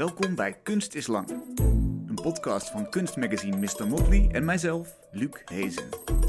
Welkom bij Kunst is Lang. Een podcast van kunstmagazine Mr. Motley en mijzelf, Luc Hezen.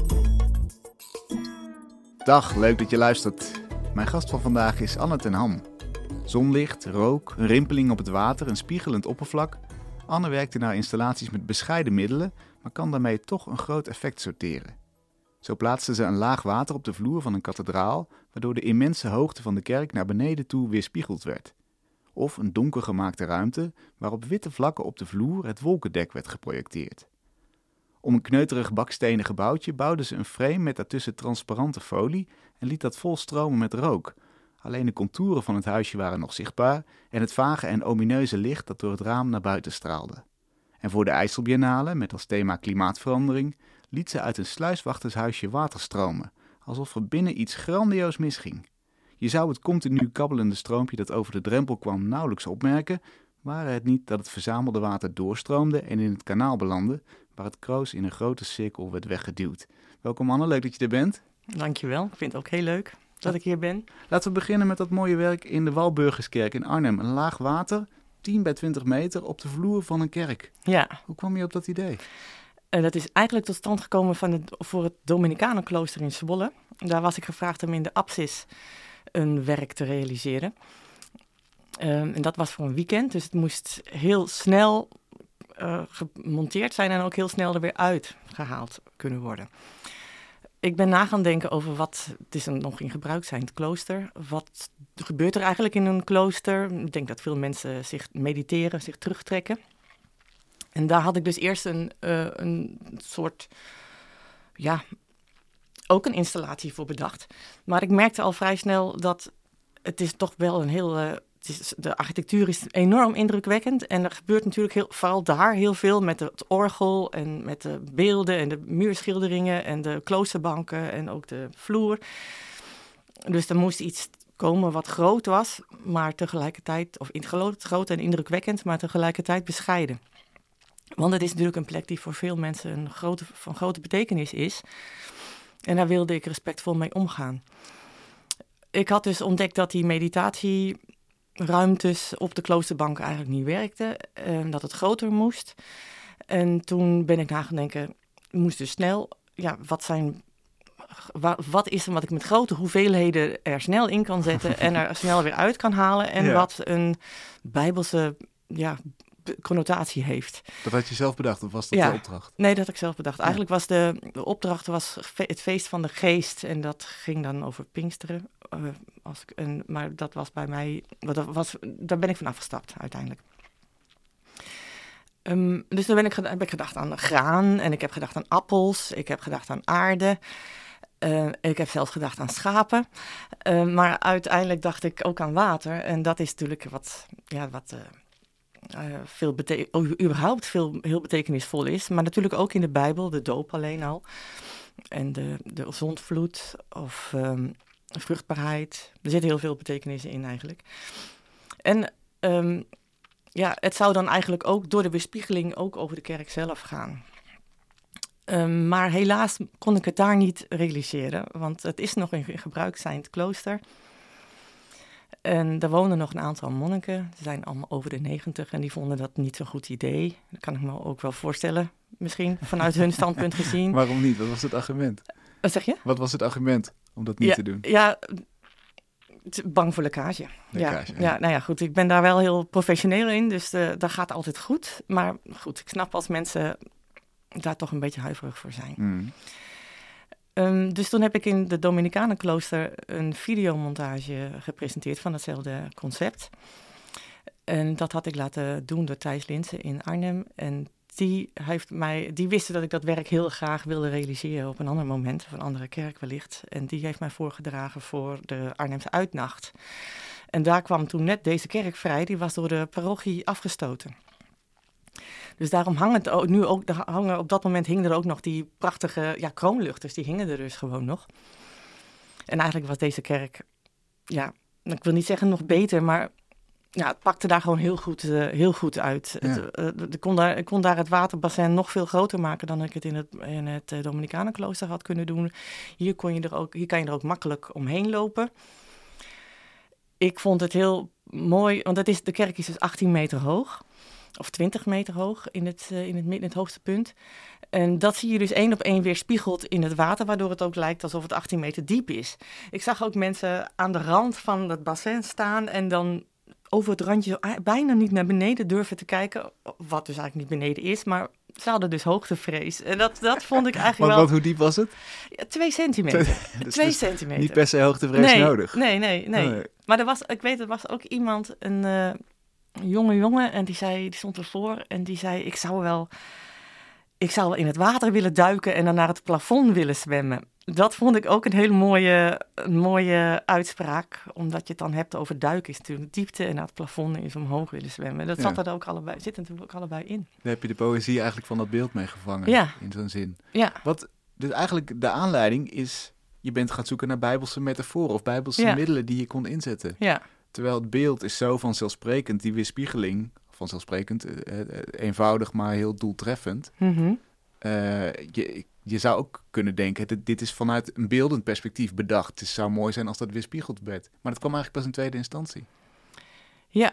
Dag, leuk dat je luistert. Mijn gast van vandaag is Anne ten Ham. Zonlicht, rook, een rimpeling op het water, een spiegelend oppervlak. Anne werkte naar installaties met bescheiden middelen, maar kan daarmee toch een groot effect sorteren. Zo plaatste ze een laag water op de vloer van een kathedraal, waardoor de immense hoogte van de kerk naar beneden toe weerspiegeld werd. Of een donker gemaakte ruimte, waarop witte vlakken op de vloer het wolkendek werd geprojecteerd. Om een kneuterig bakstenen gebouwtje bouwden ze een frame met daartussen transparante folie en liet dat vol stromen met rook. Alleen de contouren van het huisje waren nog zichtbaar en het vage en omineuze licht dat door het raam naar buiten straalde. En voor de IJsselbiennale, met als thema klimaatverandering, liet ze uit een sluiswachtershuisje water stromen, alsof er binnen iets grandioos misging. Je zou het continu kabbelende stroompje dat over de drempel kwam nauwelijks opmerken, ware het niet dat het verzamelde water doorstroomde en in het kanaal belandde, waar het kroos in een grote cirkel werd weggeduwd. Welkom Anne, leuk dat je er bent. Dankjewel, ik vind het ook heel leuk dat ik hier ben. Laten we beginnen met dat mooie werk in de Walburgiskerk in Arnhem. Een laag water, 10 bij 20 meter, op de vloer van een kerk. Ja. Hoe kwam je op dat idee? Dat is eigenlijk tot stand gekomen voor het Dominicanenklooster in Zwolle. Daar was ik gevraagd om in de apsis een werk te realiseren. En dat was voor een weekend, dus het moest heel snel gemonteerd zijn en ook heel snel er weer uitgehaald kunnen worden. Ik ben na gaan denken over het is nog in gebruik zijn, het klooster. Wat gebeurt er eigenlijk in een klooster? Ik denk dat veel mensen zich mediteren, zich terugtrekken. En daar had ik dus eerst een soort, ook een installatie voor bedacht. Maar ik merkte al vrij snel dat het is toch wel een heel... de architectuur is enorm indrukwekkend en er gebeurt natuurlijk vooral daar heel veel met het orgel en met de beelden en de muurschilderingen en de kloosterbanken en ook de vloer. Dus er moest iets komen wat groot was, maar tegelijkertijd, groot en indrukwekkend, maar tegelijkertijd bescheiden. Want het is natuurlijk een plek die voor veel mensen van grote betekenis is. En daar wilde ik respectvol mee omgaan. Ik had dus ontdekt dat die meditatieruimtes op de kloosterbank eigenlijk niet werkten. Dat het groter moest. En toen ben ik na gaan denken, moest dus snel, wat is er wat ik met grote hoeveelheden er snel in kan zetten en er snel weer uit kan halen. En wat een bijbelse connotatie heeft. Dat had je zelf bedacht of was dat de opdracht? Nee, dat had ik zelf bedacht. Eigenlijk was de opdracht het feest van de geest en dat ging dan over Pinksteren. Maar dat was bij mij, daar ben ik van afgestapt uiteindelijk. Dus dan heb ik gedacht aan graan en ik heb gedacht aan appels, ik heb gedacht aan aarde. Ik heb zelfs gedacht aan schapen. Maar uiteindelijk dacht ik ook aan water en dat is natuurlijk überhaupt heel betekenisvol is. Maar natuurlijk ook in de Bijbel, de doop alleen al. En de zondvloed of vruchtbaarheid. Er zit heel veel betekenissen in eigenlijk. En het zou dan eigenlijk ook door de weerspiegeling ook over de kerk zelf gaan. Maar helaas kon ik het daar niet realiseren. Want het is nog in gebruik zijnd klooster. En daar wonen nog een aantal monniken. Ze zijn allemaal over de 90 en die vonden dat niet zo'n goed idee. Dat kan ik me ook wel voorstellen, misschien, vanuit hun standpunt gezien. Waarom niet? Wat was het argument? Wat zeg je? Wat was het argument om dat niet te doen? Ja, bang voor lekkage. Ja, goed. Ik ben daar wel heel professioneel in, dus dat gaat altijd goed. Maar goed, ik snap als mensen daar toch een beetje huiverig voor zijn. Dus toen heb ik in de Dominicanenklooster een videomontage gepresenteerd van hetzelfde concept. En dat had ik laten doen door Thijs Linsen in Arnhem. En die wisten dat ik dat werk heel graag wilde realiseren op een ander moment, of een andere kerk wellicht. En die heeft mij voorgedragen voor de Arnhemse Uitnacht. En daar kwam toen net deze kerk vrij, die was door de parochie afgestoten. Dus daarom op dat moment hingen er ook nog die prachtige kroonluchters, die hingen er dus gewoon nog. En eigenlijk was deze kerk, ik wil niet zeggen nog beter, maar het pakte daar gewoon heel goed uit. Ja. Ik kon daar het waterbassin nog veel groter maken dan ik het in het Dominicanenklooster had kunnen doen. Hier kan je er ook makkelijk omheen lopen. Ik vond het heel mooi, want de kerk is dus 18 meter hoog. Of 20 meter hoog in het hoogste punt. En dat zie je dus 1 op 1 weer spiegeld in het water, waardoor het ook lijkt alsof het 18 meter diep is. Ik zag ook mensen aan de rand van het bassin staan en dan over het randje bijna niet naar beneden durven te kijken. Wat dus eigenlijk niet beneden is, maar ze hadden dus hoogtevrees. En dat vond ik eigenlijk wel... Hoe diep was het? Ja, 2 centimeter. Dus 2 centimeter. Niet per se hoogtevrees nodig. Nee. Maar er was ook iemand, een jonge jongen, en die stond ervoor en die zei, ik zou wel in het water willen duiken en dan naar het plafond willen zwemmen. Dat vond ik ook een hele mooie uitspraak, omdat je het dan hebt over duiken is natuurlijk diepte en naar het plafond is omhoog willen zwemmen. Dat zit natuurlijk ook allebei in. Daar heb je de poëzie eigenlijk van dat beeld mee gevangen, in zo'n zin. Ja. Dus eigenlijk de aanleiding is, je bent gaan zoeken naar bijbelse metaforen of bijbelse middelen die je kon inzetten. Ja. Terwijl het beeld is zo vanzelfsprekend, die weerspiegeling, vanzelfsprekend, eenvoudig maar heel doeltreffend. Mm-hmm. Je zou ook kunnen denken, dit is vanuit een beeldend perspectief bedacht. Het zou mooi zijn als dat weerspiegeld werd. Maar dat kwam eigenlijk pas in tweede instantie. Ja.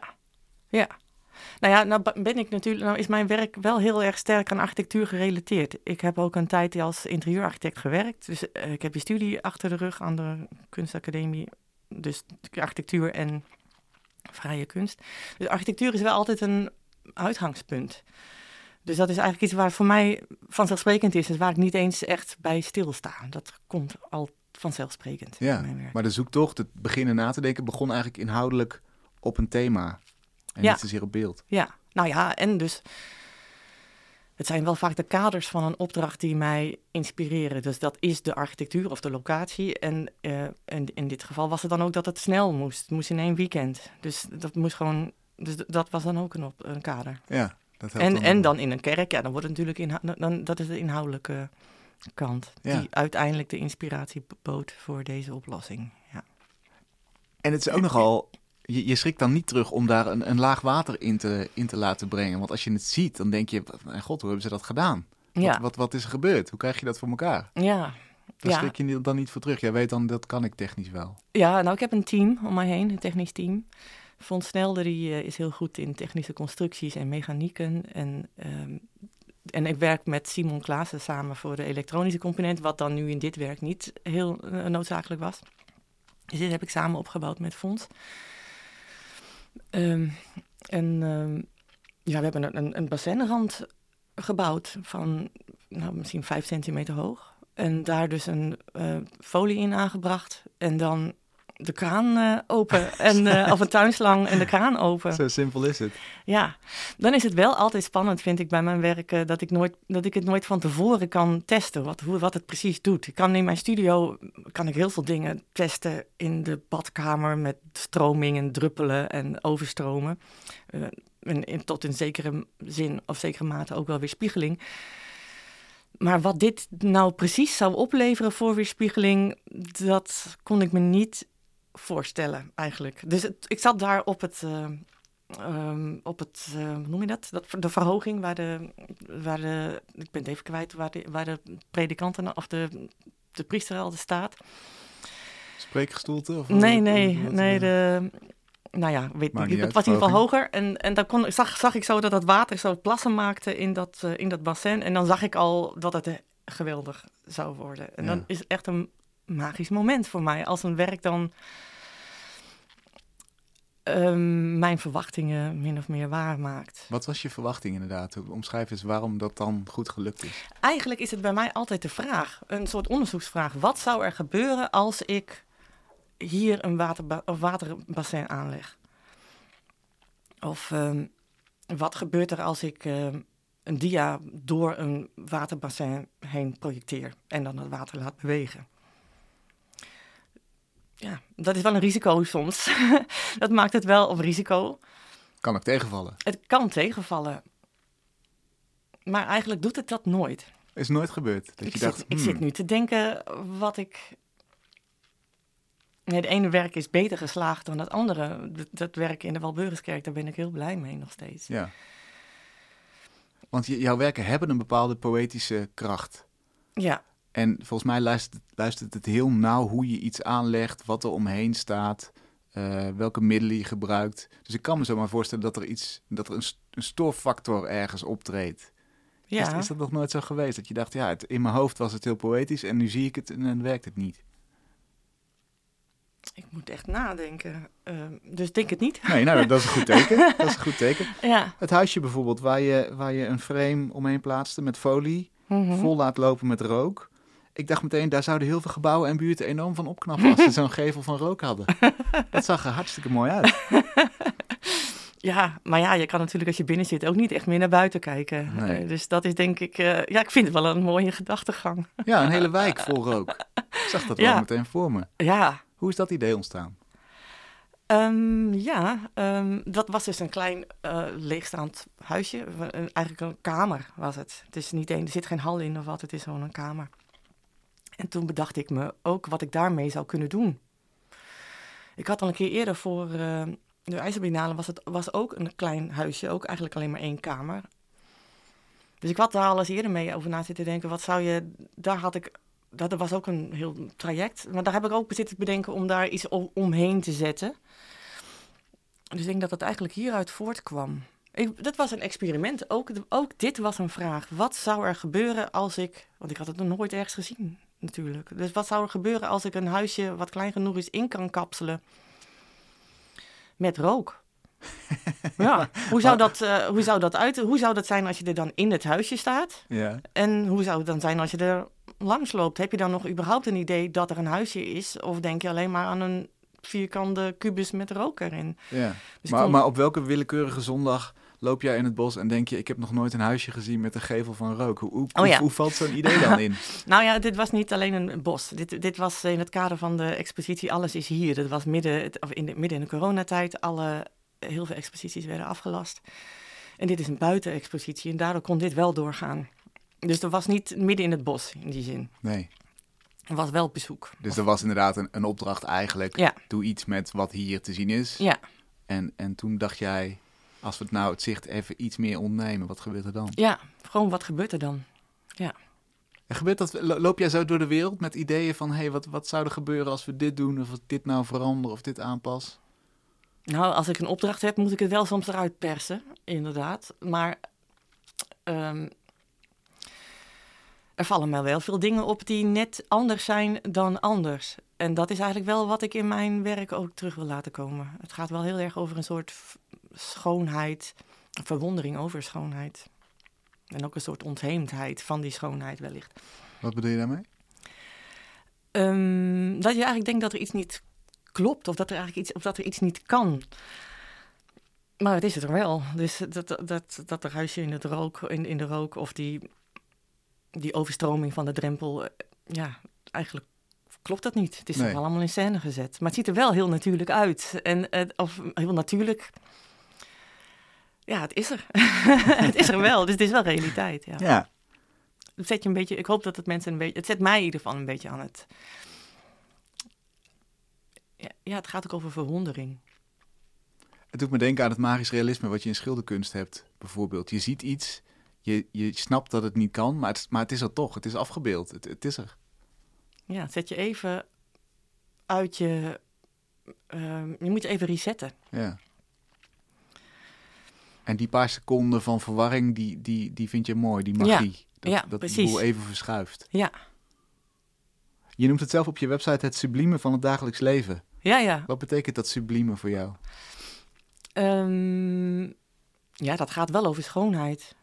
Nou is mijn werk wel heel erg sterk aan architectuur gerelateerd. Ik heb ook een tijd als interieurarchitect gewerkt. Dus ik heb die studie achter de rug aan de kunstacademie. Dus architectuur en vrije kunst. Dus architectuur is wel altijd een uitgangspunt. Dus dat is eigenlijk iets waar voor mij vanzelfsprekend is. Dus waar ik niet eens echt bij stilsta. Dat komt al vanzelfsprekend. Ja, maar de zoektocht, het beginnen na te denken, begon eigenlijk inhoudelijk op een thema. En niet zozeer op beeld. Ja, nou ja, en dus... Het zijn wel vaak de kaders van een opdracht die mij inspireren. Dus dat is de architectuur of de locatie. En in dit geval was het dan ook dat het snel moest. Het moest in 1 weekend. Dus dat moest gewoon... Dus dat was dan ook een kader. Ja, dat helpt en dan in een kerk, ja, dan wordt het natuurlijk... dat is de inhoudelijke kant. Ja. Die uiteindelijk de inspiratie bood voor deze oplossing. Ja. En het is ook nogal... Je schrikt dan niet terug om daar een laag water in te laten brengen. Want als je het ziet, dan denk je... Mijn god, hoe hebben ze dat gedaan? Wat is er gebeurd? Hoe krijg je dat voor elkaar? Ja. Daar schrik je dan niet voor terug. Jij weet dan, dat kan ik technisch wel. Ja, nou, ik heb een team om mij heen, een technisch team. Fons Snelder, die is heel goed in technische constructies en mechanieken. En ik werk met Simon Klaassen samen voor de elektronische component... wat dan nu in dit werk niet heel noodzakelijk was. Dus dit heb ik samen opgebouwd met Fons. We hebben een bassinrand gebouwd van misschien 5 centimeter hoog. En daar dus een folie in aangebracht. En dan de kraan open. Of een tuinslang en de kraan open. Zo simpel is het. Ja, dan is het wel altijd spannend, vind ik, bij mijn werk... dat ik het nooit van tevoren kan testen, wat het precies doet. Ik kan in mijn studio heel veel dingen testen in de badkamer... met stromingen, druppelen en overstromen. En tot in zekere zin of zekere mate ook wel weerspiegeling. Maar wat dit nou precies zou opleveren voor weerspiegeling... dat kon ik me niet voorstellen eigenlijk. Dus ik zat daar op het hoe noem je dat? De verhoging waar de ik ben het even kwijt, waar de predikant of de priester al staat. Spreekgestoelte? Of nee, nou ja, weet niet. Het was in ieder geval hoger. En dan zag ik zo dat het water zo plassen maakte in dat bassin. En dan zag ik al dat het geweldig zou worden. En dan is het echt een magisch moment voor mij. Als een werk dan mijn verwachtingen min of meer waarmaakt. Wat was je verwachting inderdaad? Omschrijf eens waarom dat dan goed gelukt is. Eigenlijk is het bij mij altijd de vraag, een soort onderzoeksvraag. Wat zou er gebeuren als ik hier een waterbassin aanleg? Of wat gebeurt er als ik een dia door een waterbassin heen projecteer en dan het water laat bewegen? Ja, dat is wel een risico soms. Dat maakt het wel op risico. Kan ook tegenvallen. Het kan tegenvallen. Maar eigenlijk doet het dat nooit. Is nooit gebeurd? Ik zit nu te denken wat ik... Nee, het ene werk is beter geslaagd dan het andere. Dat werk in de Walburgiskerk, daar ben ik heel blij mee nog steeds. Ja. Want jouw werken hebben een bepaalde poëtische kracht. Ja. En volgens mij luistert het heel nauw hoe je iets aanlegt, wat er omheen staat. welke middelen je gebruikt. Dus ik kan me zo maar voorstellen dat er een stooffactor ergens optreedt. Ja. Is dat nog nooit zo geweest? Dat je dacht, in mijn hoofd was het heel poëtisch en nu zie ik het en dan werkt het niet. Ik moet echt nadenken. Dus denk het niet. Nee, nou, dat is een goed teken. Dat is een goed teken. Ja. Het huisje bijvoorbeeld, waar je een frame omheen plaatste met folie, vol laat lopen met rook. Ik dacht meteen, daar zouden heel veel gebouwen en buurten enorm van opknappen als ze zo'n gevel van rook hadden. Dat zag er hartstikke mooi uit. Ja, maar ja, je kan natuurlijk als je binnen zit ook niet echt meer naar buiten kijken. Nee. Dus dat is denk ik, ik vind het wel een mooie gedachtegang. Ja, een hele wijk vol rook. Ik zag dat wel meteen voor me. Ja. Hoe is dat idee ontstaan? Dat was dus een klein leegstaand huisje. Eigenlijk een kamer was het. Het is niet er zit geen hal in of wat, het is gewoon een kamer. En toen bedacht ik me ook wat ik daarmee zou kunnen doen. Ik had al een keer eerder voor de IJzerbiennale was ook een klein huisje, ook eigenlijk alleen maar 1 kamer. Dus ik had daar al eens eerder mee over na zitten denken, wat zou je, dat was ook een heel traject. Maar daar heb ik ook zitten bedenken om daar iets omheen te zetten. Dus ik denk dat het eigenlijk hieruit voortkwam. Dat was een experiment. Ook dit was een vraag. Wat zou er gebeuren als ik... Want ik had het nog nooit ergens gezien, natuurlijk. Dus wat zou er gebeuren als ik een huisje wat klein genoeg is in kan kapselen met rook? Ja, hoe zou dat zijn als je er dan in het huisje staat? Ja. En hoe zou het dan zijn als je er langs loopt? Heb je dan nog überhaupt een idee dat er een huisje is? Of denk je alleen maar aan een vierkante kubus met rook erin? Ja. Dus maar op welke willekeurige zondag loop jij in het bos en denk je, ik heb nog nooit een huisje gezien met een gevel van rook? Hoe valt zo'n idee dan in? Nou ja, dit was niet alleen een bos. Dit was in het kader van de expositie Alles is hier. Dat was midden in de coronatijd. Heel veel exposities werden afgelast. En dit is een buitenexpositie en daardoor kon dit wel doorgaan. Dus dat was niet midden in het bos in die zin. Nee. Het was wel op bezoek. Dus er was inderdaad een opdracht eigenlijk. Ja. Doe iets met wat hier te zien is. Ja. En toen dacht jij, als we het zicht even iets meer ontnemen, wat gebeurt er dan? Ja, gewoon wat gebeurt er dan? Ja. En loop jij zo door de wereld met ideeën van, wat zou er gebeuren als we dit doen, of dit nou veranderen, of dit aanpassen? Nou, als ik een opdracht heb, moet ik het wel soms eruit persen, inderdaad. Maar er vallen mij wel veel dingen op die net anders zijn dan anders. En dat is eigenlijk wel wat ik in mijn werk ook terug wil laten komen. Het gaat wel heel erg over een soort schoonheid, een verwondering over schoonheid. En ook een soort ontheemdheid van die schoonheid wellicht. Wat bedoel je daarmee? Dat je eigenlijk denkt dat er iets niet klopt of dat er iets niet kan. Maar het is het er wel. Dus dat er huisje in de rook of die overstroming van de drempel, eigenlijk klopt dat niet. Het is toch allemaal in scène gezet. Maar het ziet er wel heel natuurlijk uit. Of heel natuurlijk. Ja, het is er. Het is er wel. Dus het is wel realiteit. Ja. Het zet je een beetje. Ik hoop dat het mensen een beetje. Het zet mij in ieder geval een beetje aan het. Ja, het gaat ook over verwondering. Het doet me denken aan het magisch realisme wat je in schilderkunst hebt, bijvoorbeeld. Je ziet iets, je snapt dat het niet kan, maar het is er toch. Het is afgebeeld. Het is er. Ja, het zet je even uit je... je moet je even resetten. Ja. En die paar seconden van verwarring, die vind je mooi, die magie. Dat de boel even verschuift. Ja. Je noemt het zelf op je website het sublieme van het dagelijks leven. Ja. Wat betekent dat sublieme voor jou? Dat gaat wel over schoonheid.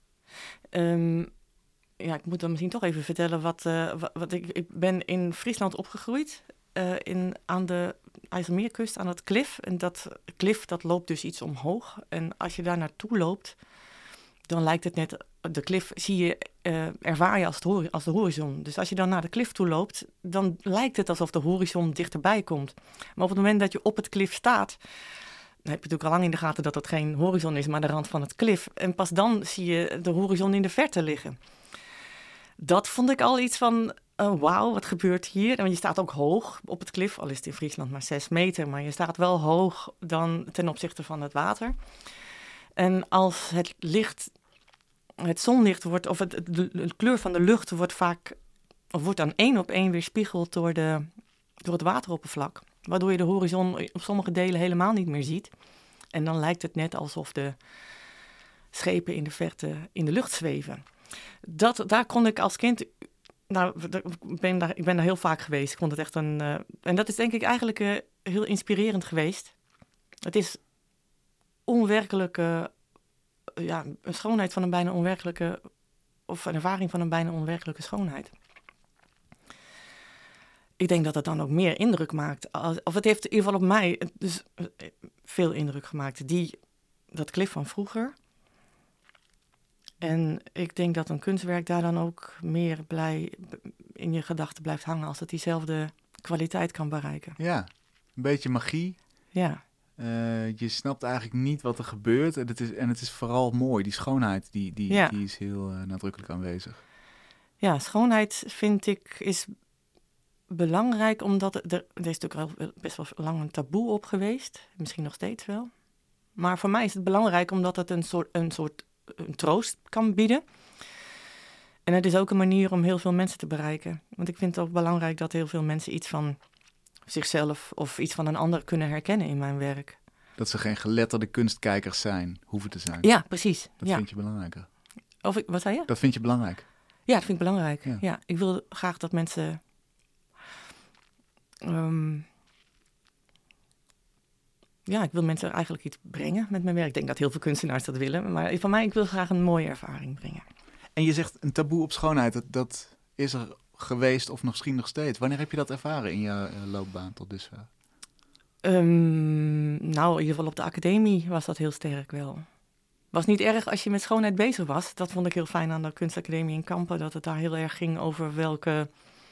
Ik moet dan misschien toch even vertellen wat ik ben in Friesland opgegroeid. Aan de IJsselmeerkust, aan het klif. En dat klif, dat loopt dus iets omhoog. En als je daar naartoe loopt, dan lijkt het net... De klif ervaar je als de horizon. Dus als je dan naar de klif toe loopt, dan lijkt het alsof de horizon dichterbij komt. Maar op het moment dat je op het klif staat, dan heb je natuurlijk al lang in de gaten dat het geen horizon is, maar de rand van het klif. En pas dan zie je de horizon in de verte liggen. Dat vond ik al iets van, wauw, wat gebeurt hier? En je staat ook hoog op het klif, al is het in Friesland maar 6 meter, maar je staat wel hoog dan ten opzichte van het water. En als het licht... Het zonlicht wordt, of de kleur van de lucht wordt dan 1 op 1 weerspiegeld door het wateroppervlak. waardoor je de horizon op sommige delen helemaal niet meer ziet. En dan lijkt het net alsof de schepen in de verte in de lucht zweven. Daar kon ik als kind... Nou, ik ben daar heel vaak geweest. Ik vond het echt en dat is denk ik eigenlijk heel inspirerend geweest. Het is onwerkelijke... een schoonheid van een bijna onwerkelijke... of een ervaring van een bijna onwerkelijke schoonheid. Ik denk dat het dan ook meer indruk maakt. Of het heeft in ieder geval op mij dus veel indruk gemaakt. Dat klif van vroeger. En ik denk dat een kunstwerk daar dan ook meer in je gedachten blijft hangen... als het diezelfde kwaliteit kan bereiken. Ja, een beetje magie. Ja. Je snapt eigenlijk niet wat er gebeurt. En het is vooral mooi. Die schoonheid die is heel nadrukkelijk aanwezig. Ja, schoonheid vind ik is belangrijk... omdat er is natuurlijk al best wel lang een taboe op geweest. Misschien nog steeds wel. Maar voor mij is het belangrijk omdat het een soort troost kan bieden. En het is ook een manier om heel veel mensen te bereiken. Want ik vind het ook belangrijk dat heel veel mensen iets van zichzelf of iets van een ander kunnen herkennen in mijn werk. Dat ze geen geletterde kunstkijkers hoeven te zijn. Ja, precies. Dat vind je belangrijker. Wat zei je? Dat vind je belangrijk? Ja, dat vind ik belangrijk. Ja, ik wil graag dat mensen... ik wil mensen eigenlijk iets brengen met mijn werk. Ik denk dat heel veel kunstenaars dat willen. Maar van mij, ik wil graag een mooie ervaring brengen. En je zegt een taboe op schoonheid. Dat is er geweest of misschien nog steeds. Wanneer heb je dat ervaren in je loopbaan tot dusver? In ieder geval op de academie was dat heel sterk wel. Was niet erg als je met schoonheid bezig was. Dat vond ik heel fijn aan de kunstacademie in Kampen. Dat het daar heel erg ging over welke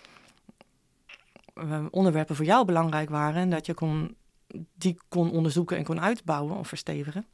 onderwerpen voor jou belangrijk waren. En dat je die kon onderzoeken en kon uitbouwen of verstevigen.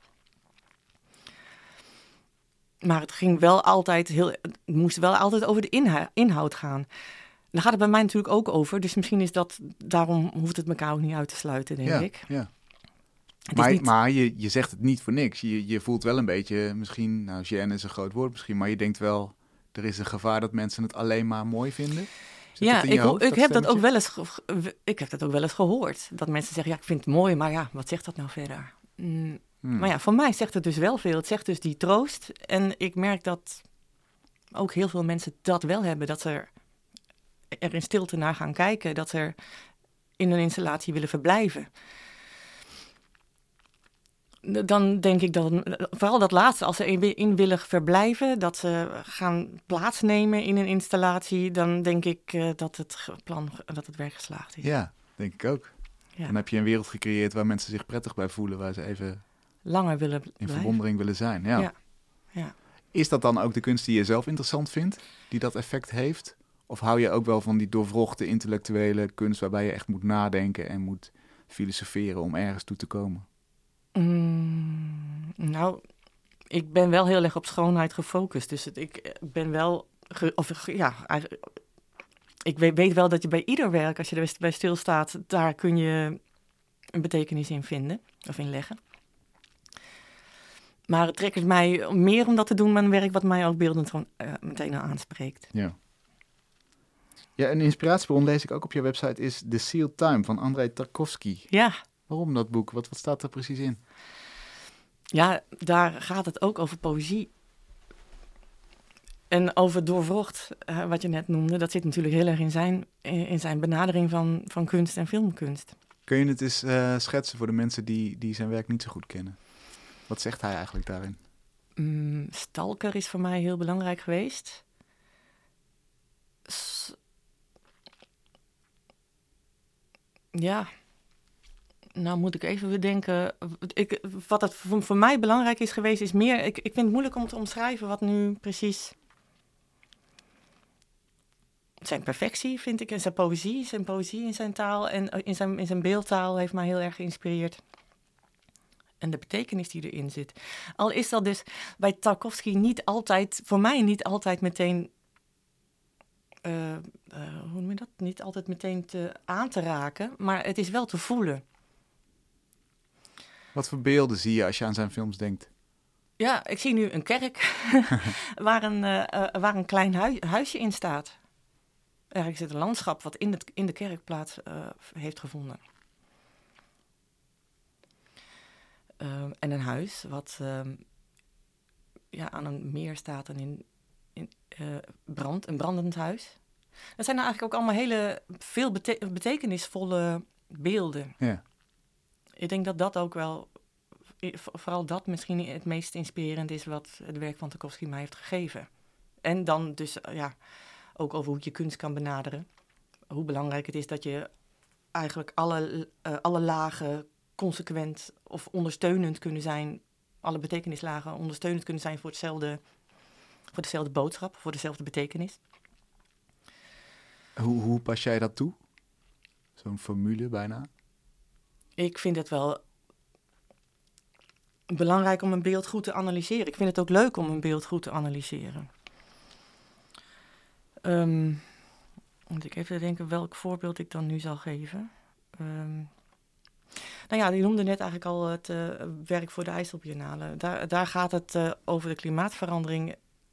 Maar het moest wel altijd over de inhoud gaan. Daar gaat het bij mij natuurlijk ook over. Dus misschien daarom hoeft het elkaar ook niet uit te sluiten, denk ik. Ja. Maar je zegt het niet voor niks. Je voelt wel een beetje, misschien, gêne is een groot woord misschien, maar je denkt wel, er is een gevaar dat mensen het alleen maar mooi vinden. Ik heb dat ook wel eens gehoord. Dat mensen zeggen, ik vind het mooi, maar ja, wat zegt dat nou verder? Maar ja, voor mij zegt het dus wel veel. Het zegt dus die troost. En ik merk dat ook heel veel mensen dat wel hebben. Dat ze er in stilte naar gaan kijken. Dat ze er in een installatie willen verblijven. Dan denk ik dat, vooral dat laatste, als ze in willen verblijven, dat ze gaan plaatsnemen in een installatie, dan denk ik dat het werk geslaagd is. Ja, denk ik ook. Ja. Dan heb je een wereld gecreëerd waar mensen zich prettig bij voelen, waar ze even langer willen in verwondering willen zijn. Ja. Is dat dan ook de kunst die je zelf interessant vindt, die dat effect heeft? Of hou je ook wel van die doorwrochte intellectuele kunst waarbij je echt moet nadenken en moet filosoferen om ergens toe te komen? Ik ben wel heel erg op schoonheid gefocust. Dus ik ben wel... Ik weet wel dat je bij ieder werk, als je er bij stilstaat, daar kun je een betekenis in vinden of in leggen. Maar het trekt mij meer om dat te doen met een werk wat mij ook beeldend meteen al aanspreekt. Ja. Ja, een inspiratiebron lees ik ook op je website is The Sealed Time van Andrei Tarkovsky. Ja. Waarom dat boek? Wat staat er precies in? Ja, daar gaat het ook over poëzie. En over doorwrocht, wat je net noemde. Dat zit natuurlijk heel erg in zijn benadering van kunst en filmkunst. Kun je het eens schetsen voor de mensen die zijn werk niet zo goed kennen? Wat zegt hij eigenlijk daarin? Stalker is voor mij heel belangrijk geweest. Nou moet ik even bedenken. Wat het voor mij belangrijk is geweest, is meer... Ik vind het moeilijk om te omschrijven wat nu precies... Zijn perfectie, vind ik, en zijn poëzie in zijn taal en in zijn beeldtaal heeft mij heel erg geïnspireerd. En de betekenis die erin zit. Al is dat dus bij Tarkovsky voor mij niet altijd meteen... hoe noem je dat? Niet altijd meteen aan te raken, maar het is wel te voelen. Wat voor beelden zie je als je aan zijn films denkt? Ja, ik zie nu een kerk waar een klein huisje in staat. Eigenlijk is het een landschap wat in de kerk plaats heeft gevonden. En een huis wat aan een meer staat en een brandend huis. Dat zijn nou eigenlijk ook allemaal hele veel betekenisvolle beelden. Ja. Ik denk dat dat ook wel, vooral dat misschien het meest inspirerend is wat het werk van Tarkovsky mij heeft gegeven. En dan dus ook over hoe je kunst kan benaderen. Hoe belangrijk het is dat je eigenlijk alle lagen consequent of ondersteunend kunnen zijn. Alle betekenislagen ondersteunend kunnen zijn voor dezelfde boodschap, voor dezelfde betekenis. Hoe pas jij dat toe? Zo'n formule bijna? Ik vind het wel belangrijk om een beeld goed te analyseren. Ik vind het ook leuk om een beeld goed te analyseren. Moet ik even denken welk voorbeeld ik dan nu zal geven. Je noemde net eigenlijk al het werk voor de IJsselbiennale. Daar gaat het over de klimaatverandering.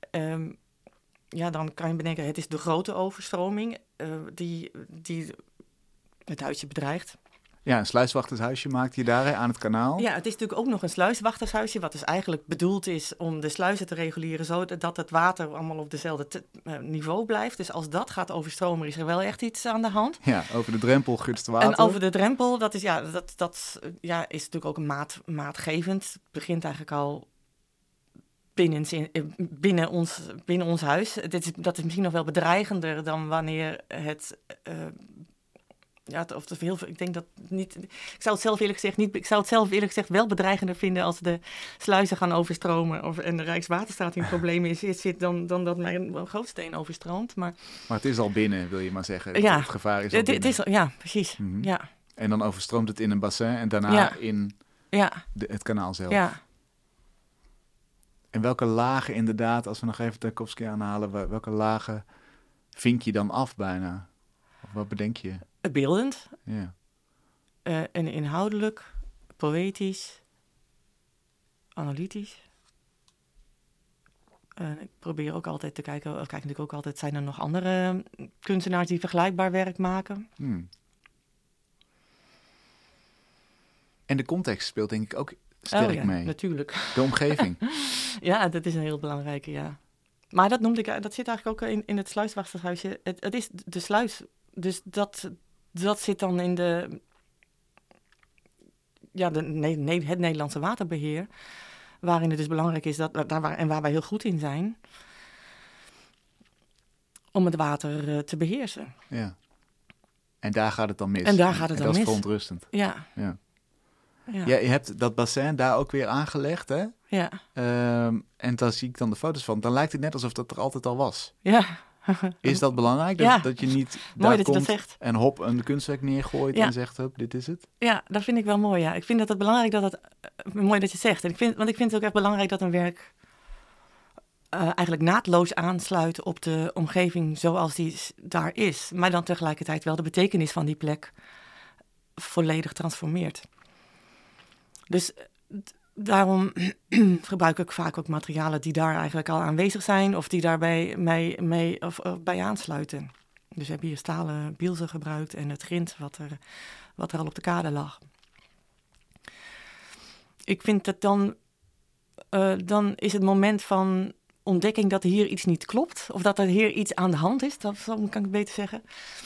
Dan kan je bedenken, het is de grote overstroming die het huisje bedreigt. Ja, een sluiswachtershuisje maakt je daar aan het kanaal. Ja, het is natuurlijk ook nog een sluiswachtershuisje, wat dus eigenlijk bedoeld is om de sluizen te reguleren, zodat het water allemaal op dezelfde niveau blijft. Dus als dat gaat overstromen, is er wel echt iets aan de hand. Ja, over de drempel gutst water. En over de drempel, dat is natuurlijk ook maatgevend. Het begint eigenlijk al binnen ons huis. Dat is misschien nog wel bedreigender dan wanneer het... ik denk dat niet. Ik zou het zelf eerlijk gezegd wel bedreigender vinden als de sluizen gaan overstromen en de Rijkswaterstaat in problemen zit dan dat mijn Gootsteen overstroomt. Maar het is al binnen, wil je maar zeggen. Ja, het gevaar is al binnen. Ja, precies. Mm-hmm. Ja. En dan overstroomt het in een bassin en daarna in het kanaal zelf. Ja. En welke lagen inderdaad, als we nog even Tarkovsky aanhalen, welke lagen vink je dan af bijna? Of wat bedenk je? Beeldend. Ja. En inhoudelijk, poëtisch, analytisch. Ik probeer ook altijd te kijken, kijk natuurlijk ook altijd, zijn er nog andere kunstenaars die vergelijkbaar werk maken? En de context speelt denk ik ook sterk mee. Natuurlijk. De omgeving. Ja, dat is een heel belangrijke, ja. Maar dat noemde ik, dat zit eigenlijk ook in het sluiswachtershuisje. Het is de sluis, dus dat zit dan in het Nederlandse waterbeheer, waarin het dus belangrijk is waar wij heel goed in zijn, om het water te beheersen. Ja. En daar gaat het dan mis. En dat is verontrustend. Ja. Ja, je hebt dat bassin daar ook weer aangelegd, hè? Ja. En dan zie ik dan de foto's van. Dan lijkt het net alsof dat er altijd al was. Ja. Is dat belangrijk? Dat je niet mooi daar dat komt je dat zegt. En een kunstwerk neergooit en zegt, hup, dit is het? Ja, dat vind ik wel mooi, ja. Ik vind dat het belangrijk mooi dat je zegt. Want ik vind het ook echt belangrijk dat een werk eigenlijk naadloos aansluit op de omgeving zoals die daar is. Maar dan tegelijkertijd wel de betekenis van die plek volledig transformeert. Dus daarom gebruik ik vaak ook materialen die daar eigenlijk al aanwezig zijn of die daarbij bij aansluiten. Dus we hebben hier stalen bielzen gebruikt en het grind wat er al op de kade lag. Ik vind dat dan is het moment van ontdekking dat hier iets niet klopt of dat er hier iets aan de hand is, dat kan ik beter zeggen.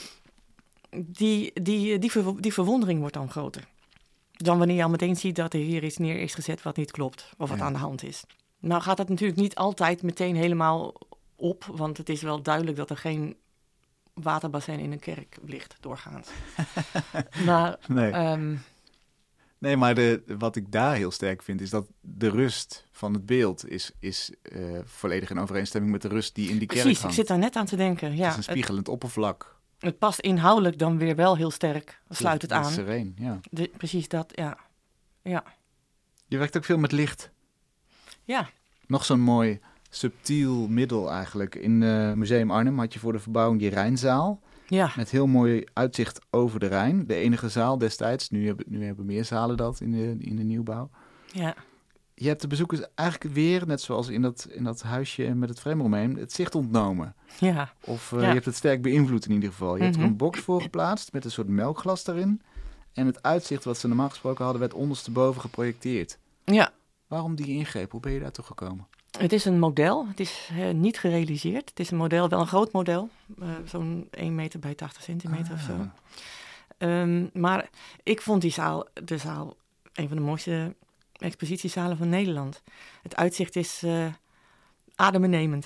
Die verwondering wordt dan groter. Dan wanneer je al meteen ziet dat er hier iets neer is gezet wat niet klopt of wat aan de hand is. Nou gaat dat natuurlijk niet altijd meteen helemaal op, want het is wel duidelijk dat er geen waterbassin in een kerk ligt doorgaans. Maar, nee, maar wat ik daar heel sterk vind is dat de rust van het beeld is volledig in overeenstemming met de rust die in die kerk hangt. Precies, ik zit daar net aan te denken. Ja, het is een spiegelend oppervlak. Het past inhoudelijk dan weer wel heel sterk. Sluit het aan. Sereen, ja. Precies dat, ja. Je werkt ook veel met licht. Ja. Nog zo'n mooi subtiel middel eigenlijk. In Museum Arnhem had je voor de verbouwing die Rijnzaal. Ja. Met heel mooi uitzicht over de Rijn. De enige zaal destijds. Nu hebben meer zalen dat in de nieuwbouw. Ja. Je hebt de bezoekers eigenlijk weer, net zoals in dat huisje met het frame eromheen, het zicht ontnomen. Ja. Of je hebt het sterk beïnvloed in ieder geval. Je hebt er een box voor geplaatst met een soort melkglas daarin. En het uitzicht wat ze normaal gesproken hadden werd ondersteboven geprojecteerd. Ja. Waarom die ingreep? Hoe ben je daar toe gekomen? Het is een model. Het is niet gerealiseerd. Het is een model, wel een groot model. Zo'n 1 meter bij 80 centimeter of zo. Maar ik vond de zaal een van de mooiste expositiezalen van Nederland. Het uitzicht is adembenemend.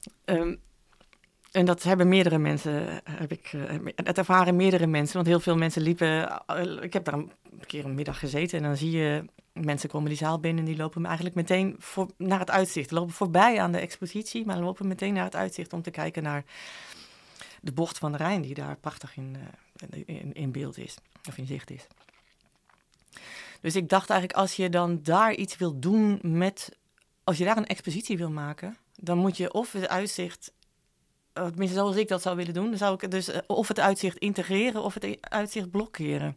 En dat hebben meerdere mensen, het ervaren meerdere mensen. Want heel veel mensen liepen, ik heb daar een keer een middag gezeten en dan zie je mensen komen die zaal binnen en die lopen eigenlijk meteen naar het uitzicht. Lopen voorbij aan de expositie, maar lopen meteen naar het uitzicht om te kijken naar de bocht van de Rijn, die daar prachtig in beeld is, of in zicht is. Dus ik dacht eigenlijk, als je dan daar iets wil doen als je daar een expositie wil maken, dan moet je of het uitzicht, tenminste zoals ik dat zou willen doen, dan zou ik dus of het uitzicht integreren of het uitzicht blokkeren.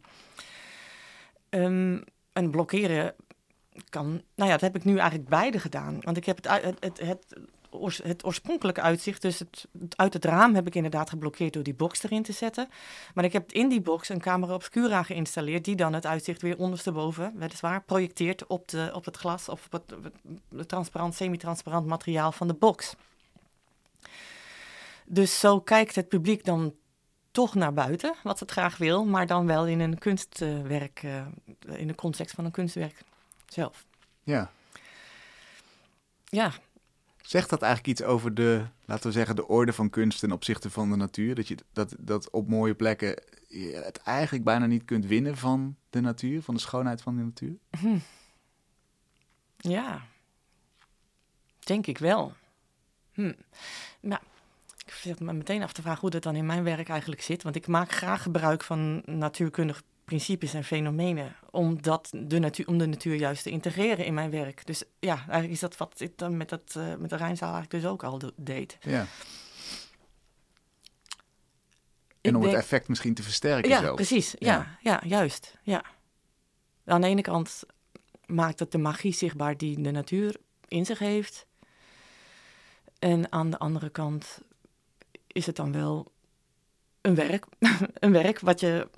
En blokkeren kan, dat heb ik nu eigenlijk beide gedaan. Want ik heb het oorspronkelijke uitzicht, dus uit het raam heb ik inderdaad geblokkeerd door die box erin te zetten. Maar ik heb in die box een camera obscura geïnstalleerd die dan het uitzicht weer ondersteboven, weliswaar, projecteert op het glas of op het transparant, semi-transparant materiaal van de box. Dus zo kijkt het publiek dan toch naar buiten, wat het graag wil, maar dan wel in een kunstwerk, in de context van een kunstwerk zelf. Ja. Ja. Zegt dat eigenlijk iets over laten we zeggen, de orde van kunst ten opzichte van de natuur? Dat op mooie plekken je het eigenlijk bijna niet kunt winnen van de natuur, van de schoonheid van de natuur? Ja, denk ik wel. Nou, ik zit me meteen af te vragen hoe dat dan in mijn werk eigenlijk zit. Want ik maak graag gebruik van natuurkundige principes en fenomenen om de natuur juist te integreren in mijn werk. Dus ja, eigenlijk is dat wat ik dan met de Rijnzaal eigenlijk dus ook al deed. Ja. En om het effect misschien te versterken zelf. Ja, precies. Ja, juist. Ja. Aan de ene kant maakt het de magie zichtbaar die de natuur in zich heeft. En aan de andere kant is het dan wel een werk. Een werk wat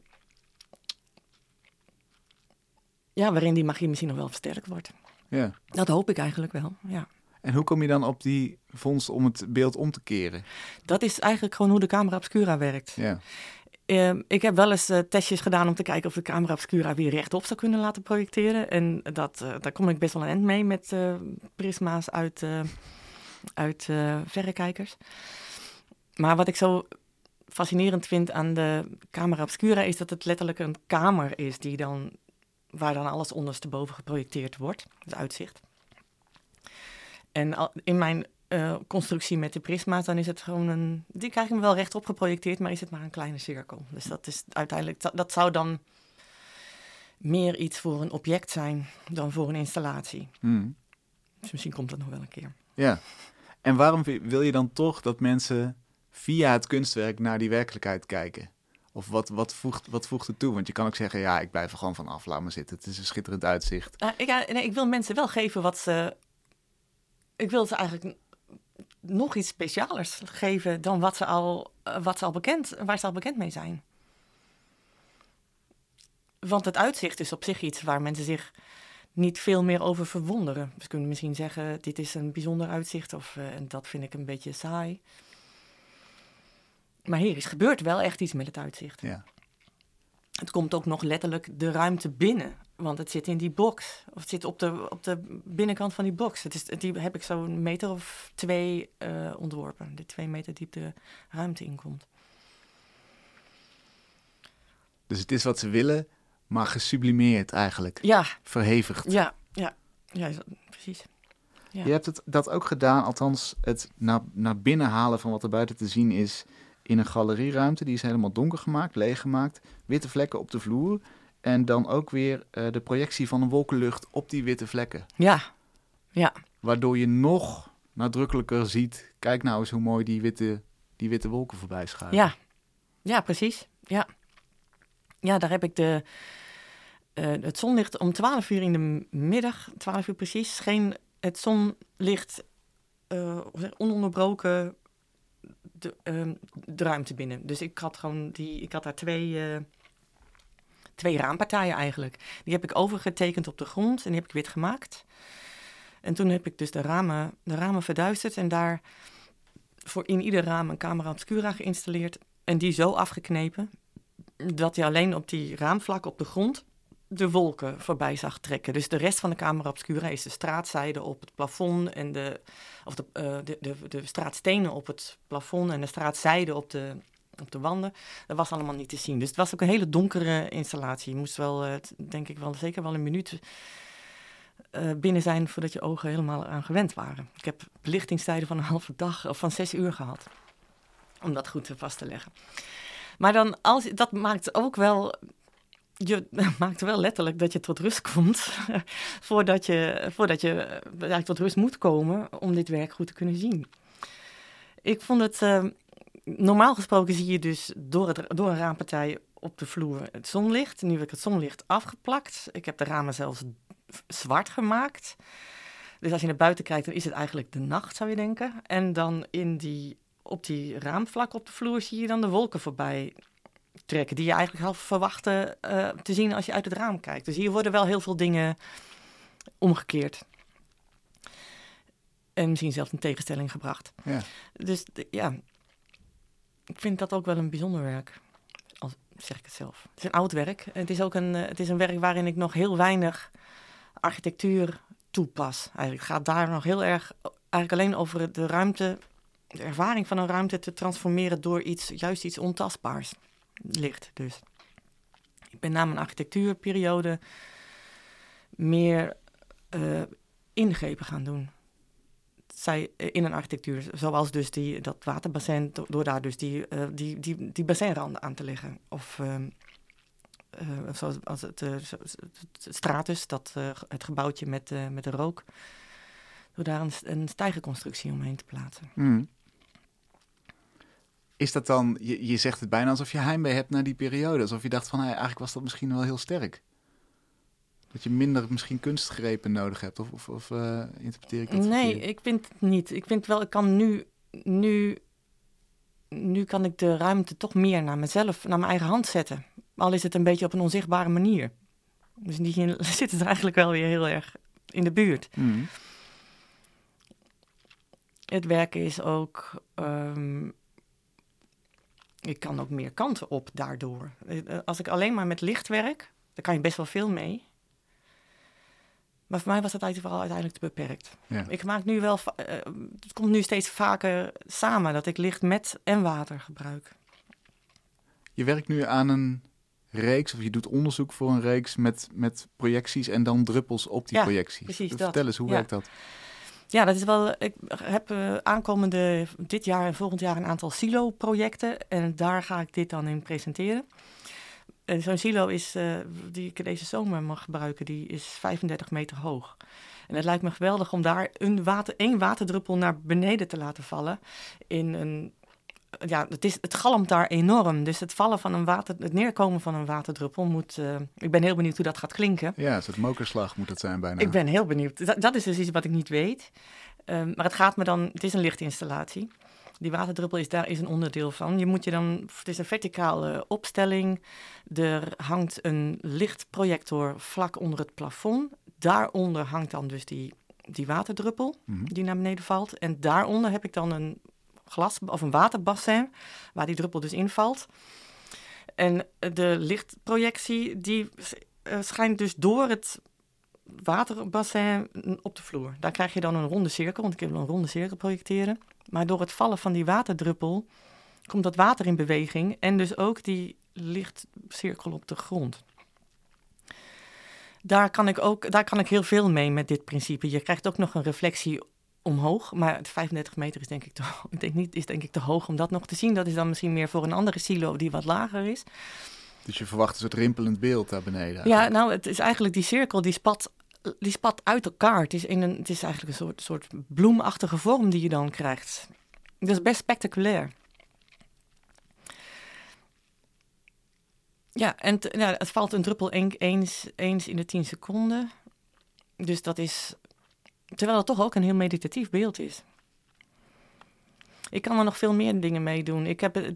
waarin die magie misschien nog wel versterkt wordt. Ja. Dat hoop ik eigenlijk wel, ja. En hoe kom je dan op die vondst om het beeld om te keren? Dat is eigenlijk gewoon hoe de camera obscura werkt. Ja. Ik heb wel eens testjes gedaan om te kijken of de camera obscura weer rechtop zou kunnen laten projecteren. En daar kom ik best wel een eind mee met prisma's uit verrekijkers. Maar wat ik zo fascinerend vind aan de camera obscura is dat het letterlijk een kamer is waar dan alles ondersteboven geprojecteerd wordt, het uitzicht. En in mijn constructie met de prisma's, dan is het gewoon die krijg ik me wel rechtop geprojecteerd, maar is het maar een kleine cirkel. Dus dat is uiteindelijk, dat zou dan meer iets voor een object zijn dan voor een installatie. Dus misschien komt dat nog wel een keer. Ja, en waarom wil je dan toch dat mensen via het kunstwerk naar die werkelijkheid kijken? Of wat voegt het toe? Want je kan ook zeggen, ik blijf er gewoon van af, laat maar zitten. Het is een schitterend uitzicht. Ik wil mensen wel geven wat ze... Ik wil ze eigenlijk nog iets specialers geven dan waar ze al bekend mee zijn. Want het uitzicht is op zich iets waar mensen zich niet veel meer over verwonderen. Ze kunnen misschien zeggen, dit is een bijzonder uitzicht of dat vind ik een beetje saai. Maar hier gebeurt wel echt iets met het uitzicht. Ja. Het komt ook nog letterlijk de ruimte binnen. Want het zit in die box. Of het zit op de binnenkant van die box. Die heb ik zo'n meter of 2 ontworpen. De 2 meter diep de ruimte inkomt. Dus het is wat ze willen, maar gesublimeerd eigenlijk. Ja. Verhevigd. Ja, precies. Ja. Je hebt dat ook gedaan, althans het naar binnen halen van wat er buiten te zien is in een galerieruimte. Die is helemaal donker gemaakt, leeg gemaakt. Witte vlekken op de vloer. En dan ook weer de projectie van een wolkenlucht op die witte vlekken. Ja. Waardoor je nog nadrukkelijker ziet, kijk nou eens hoe mooi die witte wolken voorbij schuiven. Ja, precies. Ja, daar heb ik het zonlicht om 12 uur in de middag, 12 uur precies, scheen het zonlicht ononderbroken de ruimte binnen. Dus ik had daar 2 raampartijen eigenlijk. Die heb ik overgetekend op de grond en die heb ik wit gemaakt. En toen heb ik dus de ramen verduisterd en daar voor in ieder raam een camera obscura geïnstalleerd. En die zo afgeknepen dat je alleen op die raamvlakken op de grond de wolken voorbij zag trekken. Dus de rest van de camera obscura is de straatzijde op het plafond en de straatstenen op het plafond en de straatzijde op de wanden. Dat was allemaal niet te zien. Dus het was ook een hele donkere installatie. Je moest wel, denk ik wel, zeker wel een minuut binnen zijn voordat je ogen helemaal aan gewend waren. Ik heb belichtingstijden van een halve dag of van 6 uur gehad. Om dat goed vast te leggen. Maar dan, dat maakt ook wel... Je maakt wel letterlijk dat je tot rust komt voordat je tot rust moet komen om dit werk goed te kunnen zien. Ik vond het, normaal gesproken zie je dus door een raampartij op de vloer het zonlicht. Nu heb ik het zonlicht afgeplakt. Ik heb de ramen zelfs zwart gemaakt. Dus als je naar buiten kijkt, dan is het eigenlijk de nacht, zou je denken. En dan op die raamvlak op de vloer zie je dan de wolken voorbij trekken, die je eigenlijk half verwachtte te zien als je uit het raam kijkt. Dus hier worden wel heel veel dingen omgekeerd. En misschien zelfs in tegenstelling gebracht. Ja. Dus ik vind dat ook wel een bijzonder werk. Al zeg ik het zelf. Het is een oud werk. Het is een werk waarin ik nog heel weinig architectuur toepas. Eigenlijk gaat daar nog heel erg eigenlijk alleen over de ruimte, de ervaring van een ruimte te transformeren door juist iets ontastbaars. Licht dus. Ik ben na mijn architectuurperiode meer ingrepen gaan doen. In een architectuur, zoals dus dat waterbassin, door daar dus die bassinranden aan te leggen. Of zoals het stratus, het gebouwtje met de rook, door daar een stijgerconstructie omheen te plaatsen. Mm. Is dat dan, je zegt het bijna alsof je heimwee hebt naar die periode. Alsof je dacht van, eigenlijk was dat misschien wel heel sterk. Dat je minder misschien kunstgrepen nodig hebt. Of interpreteer ik dat verkeerd? Nee, ik vind het niet. Ik vind wel, ik kan nu kan ik de ruimte toch meer naar mezelf, naar mijn eigen hand zetten. Al is het een beetje op een onzichtbare manier. Dus in die zin zit het eigenlijk wel weer heel erg in de buurt. Mm. Het werken is ook... ik kan ook meer kanten op daardoor. Als ik alleen maar met licht werk, dan kan je best wel veel mee. Maar voor mij was dat vooral uiteindelijk te beperkt. Ja. Ik maak nu wel... het komt nu steeds vaker samen dat ik licht met en water gebruik. Je werkt nu aan een reeks, of je doet onderzoek voor een reeks met projecties en dan druppels op die projecties. Precies. Vertel eens, hoe werkt dat? Ja, dat is wel. Ik heb aankomende dit jaar en volgend jaar een aantal silo-projecten. En daar ga ik dit dan in presenteren. En zo'n silo is, die ik deze zomer mag gebruiken, die is 35 meter hoog. En het lijkt me geweldig om daar één waterdruppel naar beneden te laten vallen. Het galmt daar enorm. Dus het neerkomen van een waterdruppel moet... ik ben heel benieuwd hoe dat gaat klinken. Ja, een soort mokerslag moet het zijn bijna. Ik ben heel benieuwd. Dat is dus iets wat ik niet weet. Maar het is een lichtinstallatie. Die waterdruppel is een onderdeel van. Het is een verticale opstelling. Er hangt een lichtprojector vlak onder het plafond. Daaronder hangt dan dus die waterdruppel die naar beneden valt. En daaronder heb ik dan een glas of een waterbassin waar die druppel dus invalt. En de lichtprojectie die schijnt dus door het waterbassin op de vloer. Daar krijg je dan een ronde cirkel, want ik wil een ronde cirkel projecteren. Maar door het vallen van die waterdruppel komt dat water in beweging en dus ook die lichtcirkel op de grond. Daar kan ik heel veel mee met dit principe. Je krijgt ook nog een reflectie omhoog, maar 35 meter is denk ik te hoog om dat nog te zien. Dat is dan misschien meer voor een andere silo die wat lager is. Dus je verwacht een soort rimpelend beeld daar beneden? Eigenlijk. Ja, nou, het is eigenlijk die cirkel die spat uit elkaar. Het is eigenlijk een soort bloemachtige vorm die je dan krijgt. Dat is best spectaculair. Ja, en het valt een druppel eens in de 10 seconden. Dus dat is... Terwijl het toch ook een heel meditatief beeld is. Ik kan er nog veel meer dingen mee doen. Ik heb